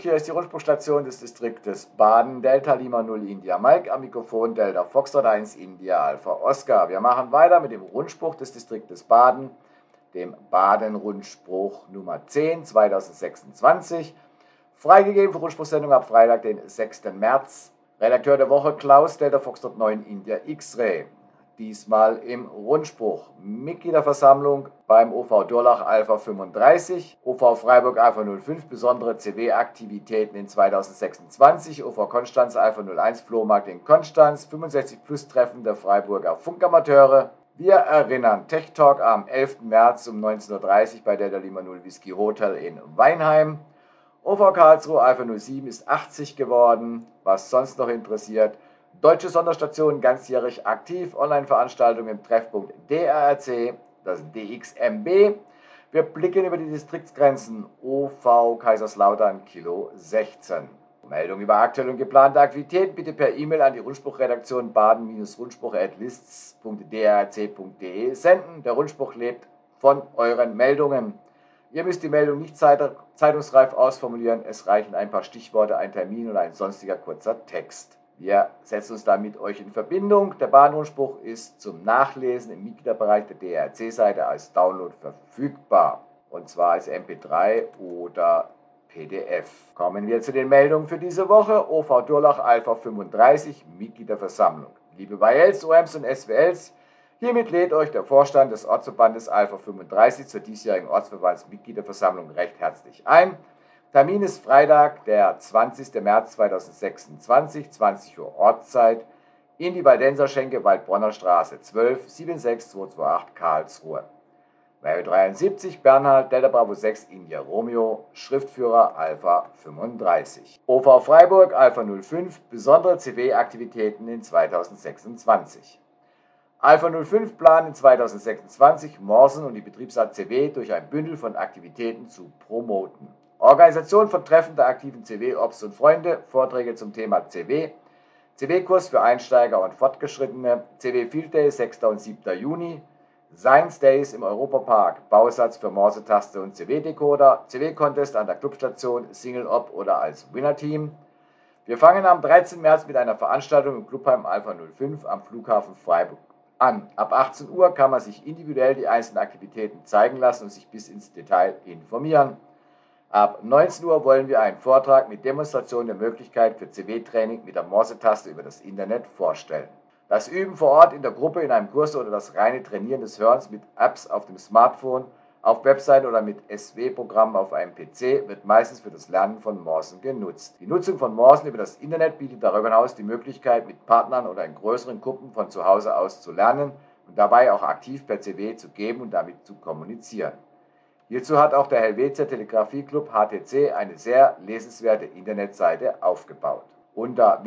Hier ist die Rundfunkstation des Distriktes Baden, Delta Lima 0 India Mike, am Mikrofon Delta Foxtrot 1 India Alpha Oscar. Wir machen weiter mit dem Rundspruch des Distriktes Baden, dem Baden-Rundspruch Nummer 10 2026. Freigegeben für Rundspruchsendung ab Freitag, den 6. März. Redakteur der Woche Klaus, Delta Foxtrot 9 India X-Ray. Diesmal im Rundspruch. Mitgliederversammlung beim OV Durlach Alpha 35, OV Freiburg Alpha 05, besondere CW-Aktivitäten in 2026, OV Konstanz Alpha 01, Flohmarkt in Konstanz, 65 Plus Treffen der Freiburger Funkamateure. Wir erinnern, Tech Talk am 11. März um 19:30 Uhr bei Delta Lima 0 Whisky Hotel in Weinheim. OV Karlsruhe Alpha 07 ist 80 geworden. Was sonst noch interessiert: Deutsche Sonderstation ganzjährig aktiv, Online-Veranstaltungen im Treffpunkt DRRC, das DXMB. Wir blicken über die Distriktsgrenzen OV Kaiserslautern Kilo 16. Meldung über aktuelle und geplante Aktivitäten bitte per E-Mail an die Rundspruchredaktion baden-rundspruch@lists.drrc.de senden. Der Rundspruch lebt von euren Meldungen. Ihr müsst die Meldung nicht zeitungsreif ausformulieren, es reichen ein paar Stichworte, ein Termin oder ein sonstiger kurzer Text. Wir setzen uns da mit euch in Verbindung. Der Baden-Rundspruch ist zum Nachlesen im Mitgliederbereich der DRC-Seite als Download verfügbar. Und zwar als MP3 oder PDF. Kommen wir zu den Meldungen für diese Woche. OV Durlach Alpha 35, Mitgliederversammlung. Liebe YLs, OMs und SWLs, hiermit lädt euch der Vorstand des Ortsverbandes Alpha 35 zur diesjährigen Ortsverbandsmitgliederversammlung recht herzlich ein. Termin ist Freitag, der 20. März 2026, 20 Uhr Ortszeit, in die Waldenserschenke, Waldbronner Straße 12, 76228 Karlsruhe. Mail 73, Bernhard, Delta Bravo 6, India Romeo, Schriftführer Alpha 35. OV Freiburg Alpha 05, besondere CW-Aktivitäten in 2026. Alpha 05 plant in 2026 Morsen und die Betriebsart CW durch ein Bündel von Aktivitäten zu promoten. Organisation von Treffen der aktiven CW-Ops und Freunde, Vorträge zum Thema CW, CW-Kurs für Einsteiger und Fortgeschrittene, CW Field Day 6. und 7. Juni, Science Days im Europapark, Bausatz für Morsetaste und CW-Decoder, CW-Contest an der Clubstation, Single-Op oder als Winner-Team. Wir fangen am 13. März mit einer Veranstaltung im Clubheim Alpha 05 am Flughafen Freiburg an. Ab 18 Uhr kann man sich individuell die einzelnen Aktivitäten zeigen lassen und sich bis ins Detail informieren. Ab 19 Uhr wollen wir einen Vortrag mit Demonstration der Möglichkeit für CW-Training mit der Morsetaste über das Internet vorstellen. Das Üben vor Ort in der Gruppe in einem Kurs oder das reine Trainieren des Hörens mit Apps auf dem Smartphone, auf Website oder mit SW-Programmen auf einem PC wird meistens für das Lernen von Morsen genutzt. Die Nutzung von Morsen über das Internet bietet darüber hinaus die Möglichkeit, mit Partnern oder in größeren Gruppen von zu Hause aus zu lernen und dabei auch aktiv per CW zu geben und damit zu kommunizieren. Hierzu hat auch der Helvetia Telegrafie Club HTC eine sehr lesenswerte Internetseite aufgebaut. Unter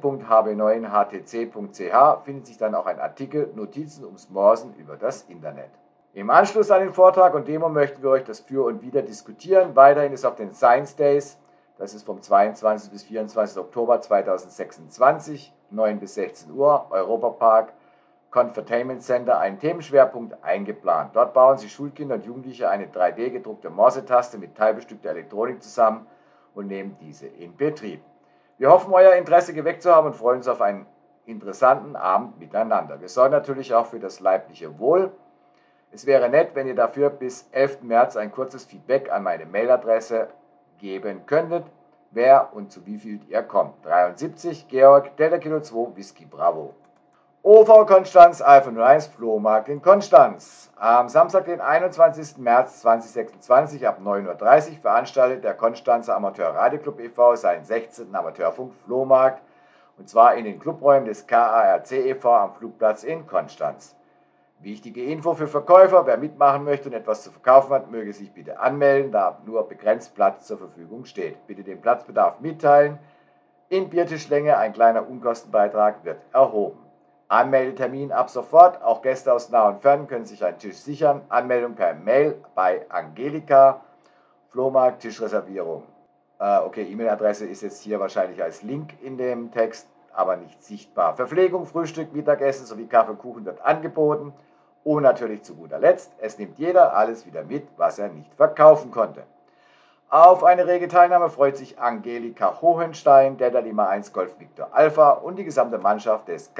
www.hb9htc.ch findet sich dann auch ein Artikel Notizen ums Morsen über das Internet. Im Anschluss an den Vortrag und Demo möchten wir euch das Für und Wider diskutieren. Weiterhin ist auf den Science Days, das ist vom 22. bis 24. Oktober 2026, 9 bis 16 Uhr, Europapark, Confertainment Center, ein Themenschwerpunkt eingeplant. Dort bauen sich Schulkinder und Jugendliche eine 3D-gedruckte Morsetaste mit teilbestückter Elektronik zusammen und nehmen diese in Betrieb. Wir hoffen, euer Interesse geweckt zu haben und freuen uns auf einen interessanten Abend miteinander. Wir sorgen natürlich auch für das leibliche Wohl. Es wäre nett, wenn ihr dafür bis 11. März ein kurzes Feedback an meine Mailadresse geben könntet, wer und zu wie viel ihr kommt. 73 Georg Delta Kilo 2 Whisky Bravo. OV Konstanz Alpha 01 Flohmarkt in Konstanz. Am Samstag, den 21. März 2026 ab 9:30 Uhr veranstaltet der Konstanzer Amateur Radioclub e.V. seinen 16. Amateurfunk Flohmarkt und zwar in den Clubräumen des KARC e.V. am Flugplatz in Konstanz. Wichtige Info für Verkäufer: Wer mitmachen möchte und etwas zu verkaufen hat, möge sich bitte anmelden, da nur begrenzt Platz zur Verfügung steht. Bitte den Platzbedarf mitteilen. In Biertischlänge ein kleiner Unkostenbeitrag wird erhoben. Anmeldetermin ab sofort. Auch Gäste aus nah und fern können sich einen Tisch sichern. Anmeldung per Mail bei Angelika. Flohmarkt, Tischreservierung. Okay, E-Mail-Adresse ist jetzt hier wahrscheinlich als Link in dem Text, aber nicht sichtbar. Verpflegung, Frühstück, Mittagessen sowie Kaffee und Kuchen wird angeboten. Und natürlich zu guter Letzt, es nimmt jeder alles wieder mit, was er nicht verkaufen konnte. Auf eine rege Teilnahme freut sich Angelika Hohenstein, Delta Lima 1 Golf Victor Alpha und die gesamte Mannschaft des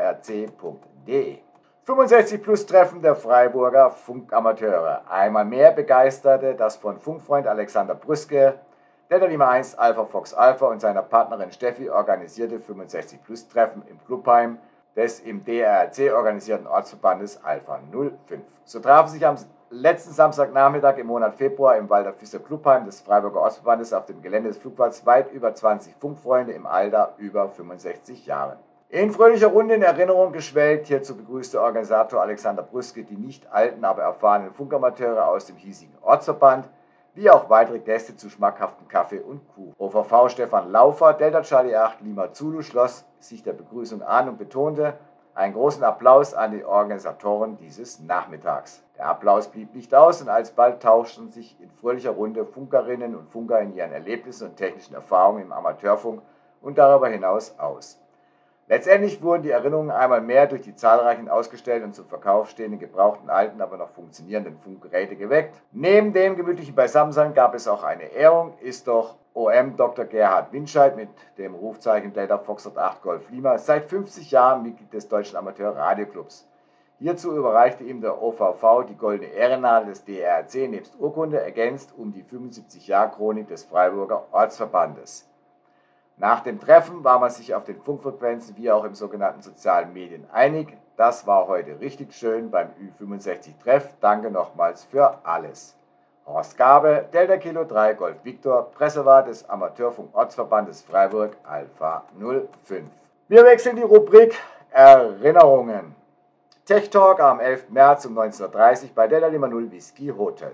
KARC.de. 65 Plus Treffen der Freiburger Funkamateure. Einmal mehr begeisterte das von Funkfreund Alexander Brüske, Delta Lima 1 Alpha Fox Alpha und seiner Partnerin Steffi organisierte 65 Plus Treffen im Clubheim des im DRC organisierten Ortsverbandes Alpha 05. So trafen sich am letzten Samstagnachmittag im Monat Februar im Walter Füßer Clubheim des Freiburger Ortsverbandes auf dem Gelände des Flugplatzes weit über 20 Funkfreunde im Alter über 65 Jahren. In fröhlicher Runde in Erinnerung geschwelgt, hierzu begrüßte Organisator Alexander Brüske die nicht alten, aber erfahrenen Funkamateure aus dem hiesigen Ortsverband, wie auch weitere Gäste zu schmackhaften Kaffee und Kuchen. OVV Stefan Laufer, Delta Charlie 8 Lima Zulu, schloss sich der Begrüßung an und betonte einen großen Applaus an die Organisatoren dieses Nachmittags. Der Applaus blieb nicht aus und alsbald tauschten sich in fröhlicher Runde Funkerinnen und Funker in ihren Erlebnissen und technischen Erfahrungen im Amateurfunk und darüber hinaus aus. Letztendlich wurden die Erinnerungen einmal mehr durch die zahlreichen ausgestellten und zum Verkauf stehenden gebrauchten alten, aber noch funktionierenden Funkgeräte geweckt. Neben dem gemütlichen Beisammensein gab es auch eine Ehrung, ist doch OM Dr. Gerhard Winscheid mit dem Rufzeichen Delta Foxtrot 8 Golf Lima seit 50 Jahren Mitglied des Deutschen Amateur Radioclubs. Hierzu überreichte ihm der OVV die goldene Ehrennadel des DRC nebst Urkunde, ergänzt um die 75-Jahr-Chronik des Freiburger Ortsverbandes. Nach dem Treffen war man sich auf den Funkfrequenzen wie auch im sogenannten sozialen Medien einig. Das war heute richtig schön beim Ü65-Treff. Danke nochmals für alles. Horst Gabe, Delta Kilo 3 Golf Victor, Pressewart des Amateurfunk Ortsverbandes Freiburg Alpha 05. Wir wechseln die Rubrik Erinnerungen. Tech Talk am 11. März um 19.30 Uhr bei Delta Lima 0 Whisky Hotel.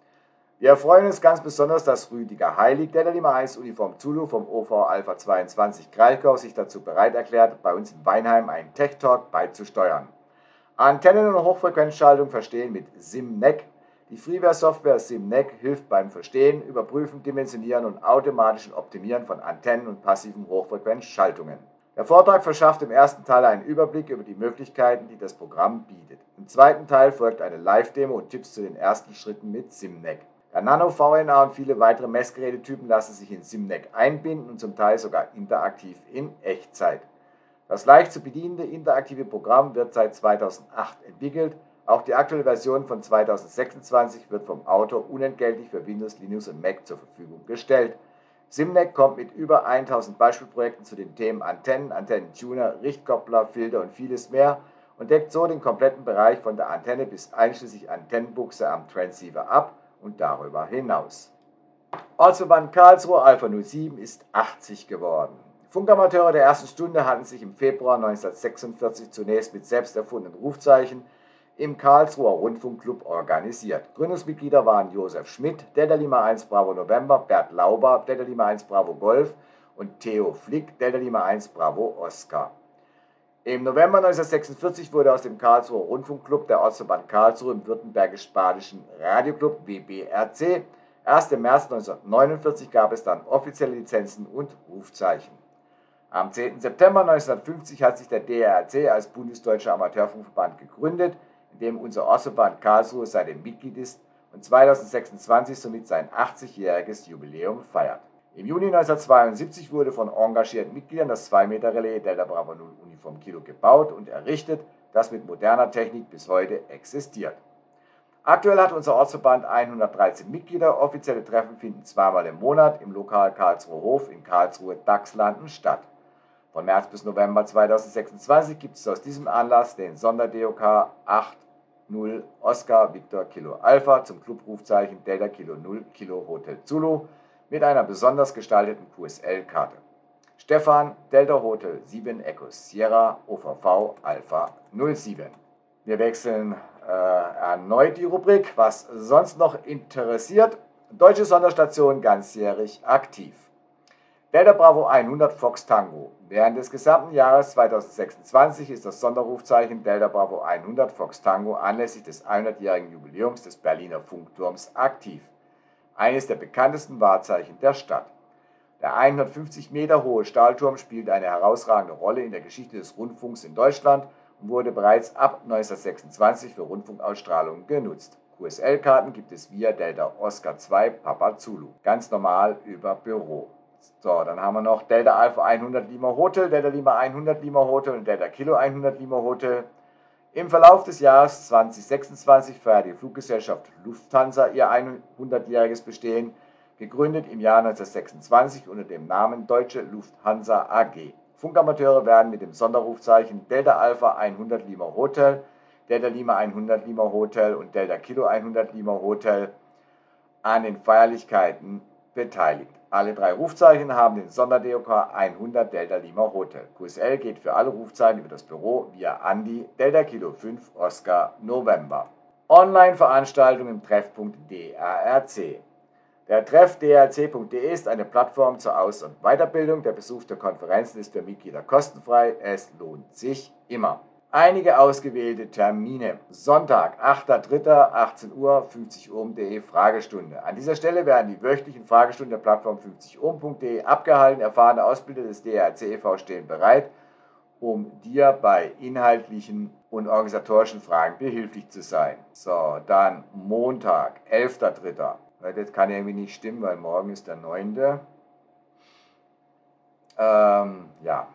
Wir freuen uns ganz besonders, dass Rüdiger Heilig, Delta Lima 1 Uniform Zulu vom OV Alpha 22 Kraichgau sich dazu bereit erklärt, bei uns in Weinheim einen Tech Talk beizusteuern. Antennen- und Hochfrequenzschaltung verstehen mit SIMNEC. Die Freeware-Software SIMNEC hilft beim Verstehen, Überprüfen, Dimensionieren und automatischen Optimieren von Antennen und passiven Hochfrequenzschaltungen. Der Vortrag verschafft im ersten Teil einen Überblick über die Möglichkeiten, die das Programm bietet. Im zweiten Teil folgt eine Live-Demo und Tipps zu den ersten Schritten mit SIMNEC. Der Nano, VNA und viele weitere Messgerätetypen lassen sich in SIMNEC einbinden und zum Teil sogar interaktiv in Echtzeit. Das leicht zu bedienende interaktive Programm wird seit 2008 entwickelt. Auch die aktuelle Version von 2026 wird vom Autor unentgeltlich für Windows, Linux und Mac zur Verfügung gestellt. SIMNEC kommt mit über 1000 Beispielprojekten zu den Themen Antennen, Antennentuner, Richtkoppler, Filter und vieles mehr und deckt so den kompletten Bereich von der Antenne bis einschließlich Antennenbuchse am Transceiver ab und darüber hinaus. Ortsverband Karlsruhe Alpha 07 ist 80 geworden. Funkamateure der ersten Stunde hatten sich im Februar 1946 zunächst mit selbst erfundenen Rufzeichen im Karlsruher Rundfunkclub organisiert. Gründungsmitglieder waren Josef Schmidt, Delta Lima 1 Bravo November, Bert Lauber, Delta Lima 1 Bravo Golf und Theo Flick, Delta Lima 1 Bravo Oscar. Im November 1946 wurde aus dem Karlsruher Rundfunkclub der Ortsverband Karlsruhe im Württembergisch-Badischen Radioclub WBRC. Erst im März 1949 gab es dann offizielle Lizenzen und Rufzeichen. Am 10. September 1950 hat sich der DRC als Bundesdeutscher Amateurfunkverband gegründet, in dem unser Ortsverband Karlsruhe seitdem Mitglied ist und 2026 somit sein 80-jähriges Jubiläum feiert. Im Juni 1972 wurde von engagierten Mitgliedern das 2-Meter-Relais Delta Bravo 0 Uniform Kilo gebaut und errichtet, das mit moderner Technik bis heute existiert. Aktuell hat unser Ortsverband 113 Mitglieder. Offizielle Treffen finden zweimal im Monat im Lokal Karlsruher Hof in Karlsruhe-Dachslanden statt. Von März bis November 2026 gibt es aus diesem Anlass den Sonder-DOK 80 Oscar Victor Kilo Alpha zum Clubrufzeichen Delta Kilo 0 Kilo Hotel Zulu mit einer besonders gestalteten QSL-Karte. Stefan, Delta Hotel 7 Echo Sierra, OVV Alpha 07. Wir wechseln erneut die Rubrik, was sonst noch interessiert. Deutsche Sonderstation ganzjährig aktiv. Delta Bravo 100 Fox Tango. Während des gesamten Jahres 2026 ist das Sonderrufzeichen Delta Bravo 100 Fox Tango anlässlich des 100-jährigen Jubiläums des Berliner Funkturms aktiv. Eines der bekanntesten Wahrzeichen der Stadt. Der 150 Meter hohe Stahlturm spielt eine herausragende Rolle in der Geschichte des Rundfunks in Deutschland und wurde bereits ab 1926 für Rundfunkausstrahlungen genutzt. QSL-Karten gibt es via Delta Oscar 2 Papa Zulu. Ganz normal über Büro. So, dann haben wir noch Delta Alpha 100 Lima Hotel, Delta Lima 100 Lima Hotel und Delta Kilo 100 Lima Hotel. Im Verlauf des Jahres 2026 feiert die Fluggesellschaft Lufthansa ihr 100-jähriges Bestehen, gegründet im Jahr 1926 unter dem Namen Deutsche Lufthansa AG. Funkamateure werden mit dem Sonderrufzeichen Delta Alpha 100 Lima Hotel, Delta Lima 100 Lima Hotel und Delta Kilo 100 Lima Hotel an den Feierlichkeiten beteiligt. Alle 3 Rufzeichen haben den Sonder-DOK 100 Delta Lima Hotel. QSL geht für alle Rufzeichen über das Büro via Andi Delta Kilo 5 Oscar November. Online-Veranstaltung im Treffpunkt DRRC. Der Treff drrc.de ist eine Plattform zur Aus- und Weiterbildung. Der Besuch der Konferenzen ist für Mitglieder kostenfrei. Es lohnt sich immer. Einige ausgewählte Termine. Sonntag, 8.3., 18 Uhr, 50ohm.de Fragestunde. An dieser Stelle werden die wöchentlichen Fragestunden der Plattform 50ohm.de abgehalten. Erfahrene Ausbilder des DRC e.V. stehen bereit, um dir bei inhaltlichen und organisatorischen Fragen behilflich zu sein. So, dann Montag, 11.3. Das kann irgendwie nicht stimmen, weil morgen ist der 9. Ja.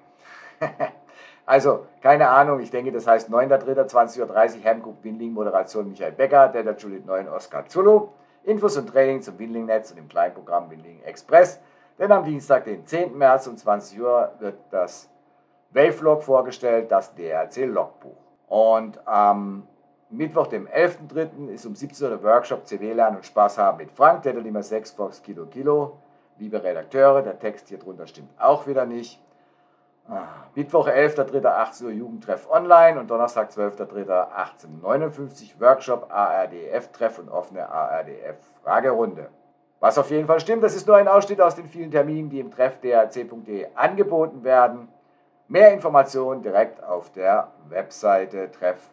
Also, keine Ahnung, ich denke, das heißt 9.3., 20.30 Uhr, Hemgroup Windling, Moderation Michael Becker, Delta Juliet 9, Oscar Zulu. Infos und Training zum Windling-Netz und dem Kleinprogramm Windling Express. Denn am Dienstag, den 10. März um 20 Uhr wird das Wavelog vorgestellt, das DRC-Logbuch. Und am Mittwoch, dem 11.3. ist um 17 Uhr der Workshop CW Lernen und Spaß haben mit Frank, Delta Lima 6, Fox Kilo Kilo. Liebe Redakteure, der Text hier drunter stimmt auch wieder nicht. Mittwoch, 11.3., 18 Uhr Jugendtreff online und Donnerstag, 12.3., 18:59 Uhr Workshop ARDF-Treff und offene ARDF-Fragerunde. Was auf jeden Fall stimmt, das ist nur ein Ausschnitt aus den vielen Terminen, die im Treff drc.de angeboten werden. Mehr Informationen direkt auf der Webseite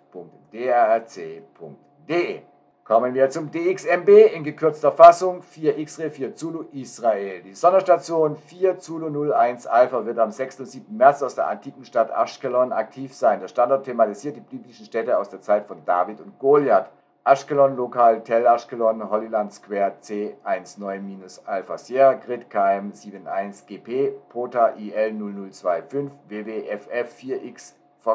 treff.drc.de. Kommen wir zum DXMB in gekürzter Fassung 4X-Ray 4 Zulu Israel. Die Sonderstation 4 Zulu 01 Alpha wird am 6. und 7. März aus der antiken Stadt Ashkelon aktiv sein. Der Standort thematisiert die biblischen Städte aus der Zeit von David und Goliath. Ashkelon, Lokal Tel Ashkelon, Holyland Square C19-Alpha Sierra, Grid KM 71 GP, POTA IL 0025, WWFF 4X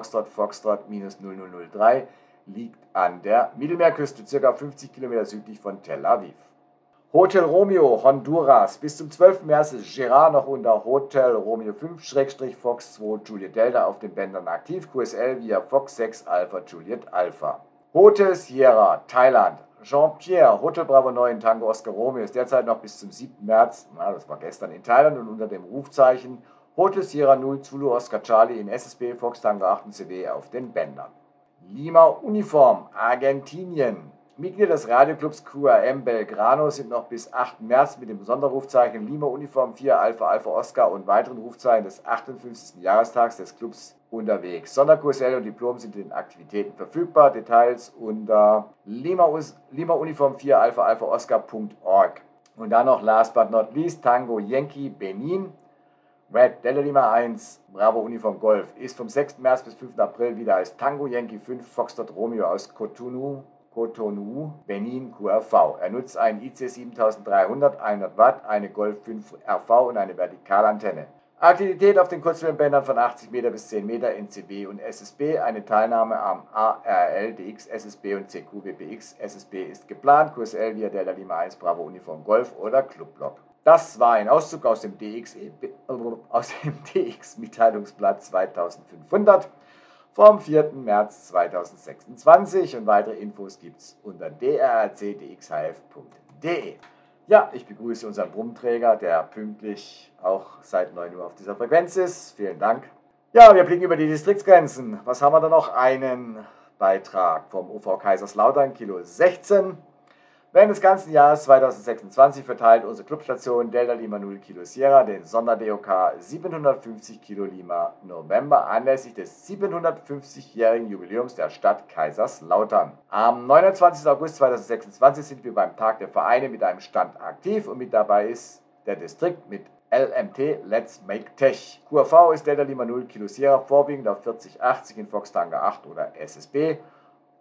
Foxtrot-0003, liegt an der Mittelmeerküste, ca. 50 Kilometer südlich von Tel Aviv. Hotel Romeo, Honduras. Bis zum 12. März ist Gerard noch unter Hotel Romeo 5-Fox 2 Juliet Delta auf den Bändern aktiv. QSL via Fox 6 Alpha Juliet Alpha. Hotel Sierra, Thailand. Jean-Pierre, Hotel Bravo 9 Tango Oscar Romeo ist derzeit noch bis zum 7. März, das war gestern, in Thailand und unter dem Rufzeichen Hotel Sierra 0 Zulu Oscar Charlie in SSB Fox Tango 8 und CW auf den Bändern. Lima Uniform, Argentinien. Mitglieder des Radioclubs QAM Belgrano sind noch bis 8. März mit dem Sonderrufzeichen Lima Uniform 4 Alpha Alpha Oscar und weiteren Rufzeichen des 58. Jahrestags des Clubs unterwegs. Sonderkursell und Diplom sind in den Aktivitäten verfügbar. Details unter Lima Uniform 4 Alpha Alpha Oscar.org. Und dann noch last but not least Tango Yankee Benin. Red Delta Lima 1 Bravo Uniform Golf ist vom 6. März bis 5. April wieder als Tango Yankee 5 Foxtrot Romeo aus Cotonou, Benin, QRV. Er nutzt einen IC 7300, 100 Watt, eine Golf 5 RV und eine Vertikalantenne. Aktivität auf den Kurzwellenbändern von 80 Meter bis 10 Meter in CB und SSB. Eine Teilnahme am ARL, DX, SSB und CQ-WPX. SSB ist geplant. QSL via Delta Lima 1 Bravo Uniform Golf oder Clubblock. Das war ein Auszug aus dem DX-Mitteilungsblatt 2500 vom 4. März 2026 und weitere Infos gibt es unter drrcdxhf.de. Ja, ich begrüße unseren Brummträger, der pünktlich auch seit 9 Uhr auf dieser Frequenz ist. Vielen Dank. Ja, wir blicken über die Distriktsgrenzen. Was haben wir da noch? Einen Beitrag vom OV Kaiserslautern, Kilo 16. Während des ganzen Jahres 2026 verteilt unsere Clubstation Delta Lima 0 Kilo Sierra den Sonder-DOK 750 Kilo Lima November anlässlich des 750-jährigen Jubiläums der Stadt Kaiserslautern. Am 29. August 2026 sind wir beim Tag der Vereine mit einem Stand aktiv und mit dabei ist der Distrikt mit LMT Let's Make Tech. QRV ist Delta Lima 0 Kilo Sierra vorwiegend auf 4080 in Fox Tango 8 oder SSB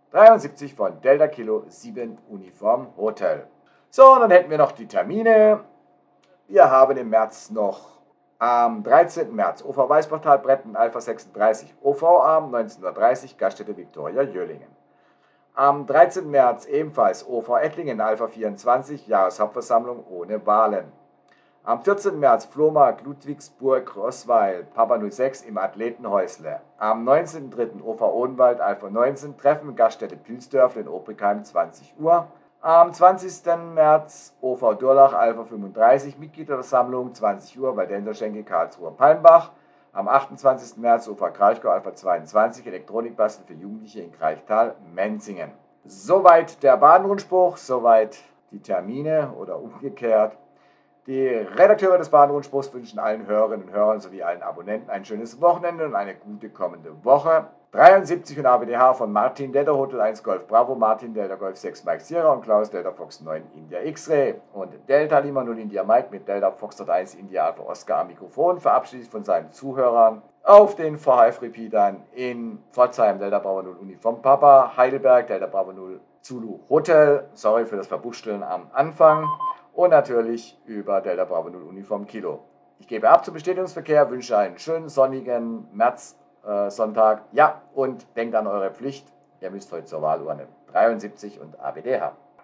73 von Delta Kilo 7 Uniform Hotel. So, und dann hätten wir noch die Termine. Wir haben im März noch am 13. März OV Weißbachtal Bretten Alpha 36 OV-Abend 19:30 Uhr Gaststätte Viktoria Jöllingen. Am 13. März ebenfalls OV Ettlingen Alpha 24 Jahreshauptversammlung ohne Wahlen. Am 14. März Flohmarkt Ludwigsburg-Roßweil Papa 06 im Athletenhäusle. Am 19.03. OV Odenwald Alpha 19 Treffen Gaststätte Pilsdörfle in Obrigheim 20 Uhr. Am 20. März OV Durlach Alpha 35 Mitgliederversammlung 20 Uhr Waldenserschenke Karlsruher Palmbach. Am 28. März OV Kraichgau Alpha 22 Elektronikbasteln für Jugendliche in Kraichtal Menzingen. Soweit der Badenrundspruch, soweit die Termine oder umgekehrt. Die Redakteure des Badenrundspruchs wünschen allen Hörerinnen und Hörern sowie allen Abonnenten ein schönes Wochenende und eine gute kommende Woche. 73 und AWDH von Martin Delta Hotel 1 Golf Bravo, Martin Delta Golf 6 Mike Sierra und Klaus Delta Fox 9 India X-Ray. Und Delta Lima 0 India Mike mit Delta Fox 1 India Alpha Oscar am Mikrofon verabschiedet sich von seinen Zuhörern auf den VHF-Repeatern in Pforzheim Delta Bravo 0 Uniform Papa, Heidelberg Delta Bravo 0 Zulu Hotel, sorry für das Verbuchsteln am Anfang, und natürlich über Delta Bravo 0 Uniform Kilo. Ich gebe ab zum Bestätigungsverkehr, wünsche einen schönen sonnigen März Sonntag. Ja, und denkt an eure Pflicht. Ihr müsst heute zur Wahlurne. 73 und ABDH.